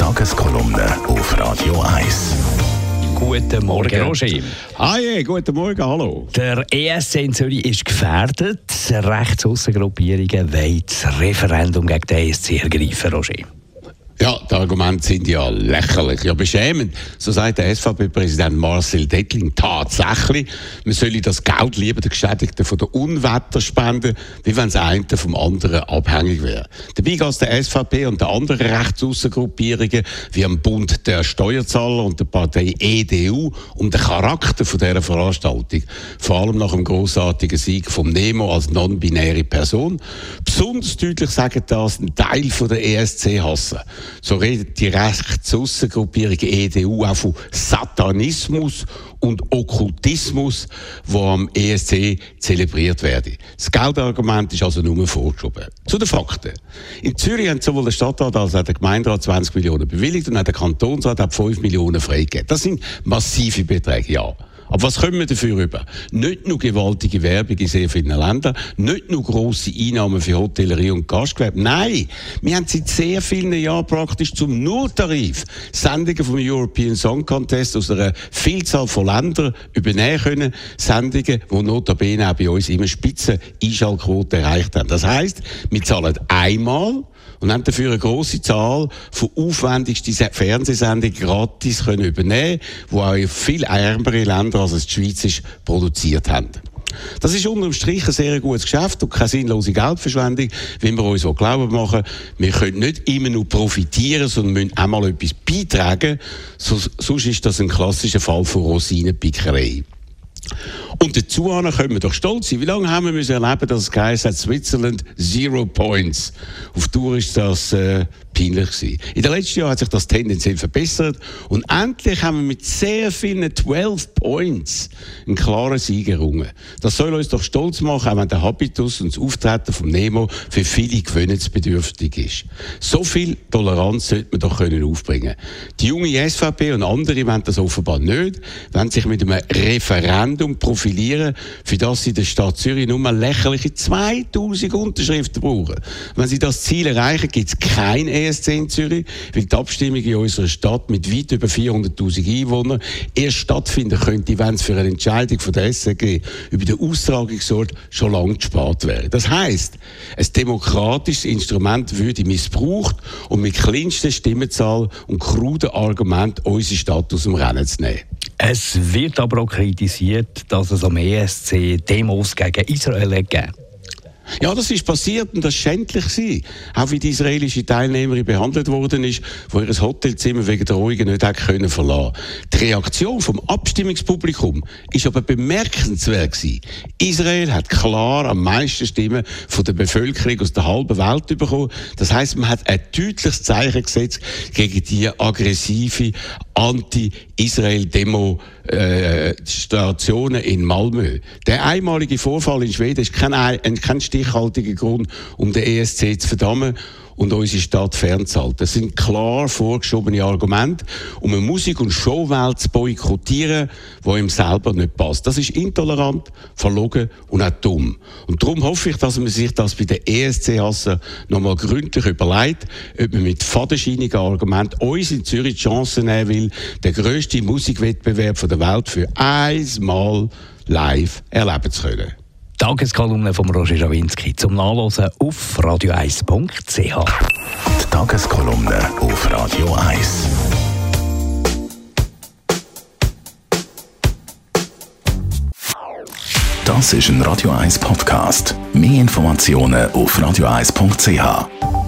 Tageskolumne auf Radio 1. Guten Morgen, Roger. Guten Morgen, hallo. Der ESC in Zürich ist gefährdet. Rechtsaussengruppierungen wollen das Referendum gegen den ESC ergreifen, Roger. Ja, die Argumente sind ja lächerlich, ja beschämend. So sagt der SVP-Präsident Marcel Dettling tatsächlich, man solle das Geld lieber den Geschädigten von der Unwetter spenden, wie wenn das eine vom anderen abhängig wäre. Dabei geht es der SVP und den anderen Rechtsaussengruppierungen wie am Bund der Steuerzahler und der Partei EDU um den Charakter von dieser Veranstaltung. Vor allem nach dem grossartigen Sieg vom Nemo als non-binäre Person. Besonders deutlich sagen das ein Teil von der ESC hassen. So redet die Rechtsaussengruppierung EDU auch von Satanismus und Okkultismus, wo am ESC zelebriert werden. Das Geldargument ist also nur vorgeschoben. Zu den Fakten. In Zürich haben sowohl der Stadtrat als auch der Gemeinderat 20 Millionen bewilligt und auch der Kantonsrat hat 5 Millionen freigegeben. Das sind massive Beträge, ja. Aber was kommen wir dafür über? Nicht nur gewaltige Werbung in sehr vielen Ländern, nicht nur grosse Einnahmen für Hotellerie und Gastgewerbe. Nein, wir haben seit sehr vielen Jahren praktisch zum Nurtarif Sendungen vom European Song Contest aus einer Vielzahl von Ländern übernehmen können. Sendungen, die notabene auch bei uns immer Spitzen-Einschaltquoten erreicht haben. Das heisst, wir zahlen einmal und haben dafür eine grosse Zahl von aufwendigsten Fernsehsendungen gratis können übernehmen, die auch in viel ärmere Länder als es die Schweiz ist, produziert haben. Das ist unterm Strich ein sehr gutes Geschäft und keine sinnlose Geldverschwendung, wie wir uns auch glauben machen. Wir können nicht immer nur profitieren, sondern müssen auch mal etwas beitragen. Sonst ist das ein klassischer Fall von Rosinenpickerei. Und dazu können wir doch stolz sein. Wie lange haben wir erleben, dass es geheißen hat, Switzerland 0 Points. Auf Tour ist das peinlich gewesen. In den letzten Jahren hat sich das tendenziell verbessert und endlich haben wir mit sehr vielen 12 Points einen klaren Sieg errungen. Das soll uns doch stolz machen, auch wenn der Habitus und das Auftreten vom Nemo für viele gewöhnungsbedürftig ist. So viel Toleranz sollte man doch aufbringen. Die junge SVP und andere wollen das offenbar nicht, wollen sich mit einem Referendum profilieren, für das sie in der Stadt Zürich nur lächerliche 2000 Unterschriften brauchen. Wenn sie das Ziel erreichen, gibt es kein ESC in Zürich, weil die Abstimmung in unserer Stadt mit weit über 400'000 Einwohnern erst stattfinden könnte, wenn es für eine Entscheidung von der SRG über den Austragungsort schon lange gespart wäre. Das heisst, ein demokratisches Instrument würde missbraucht, um mit kleinster Stimmenzahl und kruden Argumenten unsere Stadt aus dem Rennen zu nehmen. Es wird aber auch kritisiert, dass es am ESC Demos gegen Israel gegeben hat. Ja, das ist passiert und das war schändlich gewesen. Auch wie die israelische Teilnehmerin behandelt worden ist, die ihr Hotelzimmer wegen der Ruhigen nicht hat können verlassen. Die Reaktion vom Abstimmungspublikum ist aber bemerkenswert gewesen. Israel hat klar am meisten Stimmen von der Bevölkerung aus der halben Welt bekommen. Das heisst, man hat ein deutliches Zeichen gesetzt gegen die aggressive Anti-Israel-Demonstrationen in Malmö. Der einmalige Vorfall in Schweden ist kein stichhaltiger Grund, um den ESC zu verdammen und unsere Stadt fernzuhalten. Das sind klar vorgeschobene Argumente, um eine Musik- und Showwelt zu boykottieren, die ihm selber nicht passt. Das ist intolerant, verlogen und auch dumm. Und darum hoffe ich, dass man sich das bei den ESC-Hassern nochmal gründlich überlegt, ob man mit fadenscheinigen Argumenten uns in Zürich die Chance nehmen will, den grössten Musikwettbewerb der Welt für einmal live erleben zu können. Tageskolumne von Roger Schawinski zum Nachlesen auf radio1.ch. Die Tageskolumne auf Radio 1. Das ist ein Radio 1 Podcast. Mehr Informationen auf radio1.ch.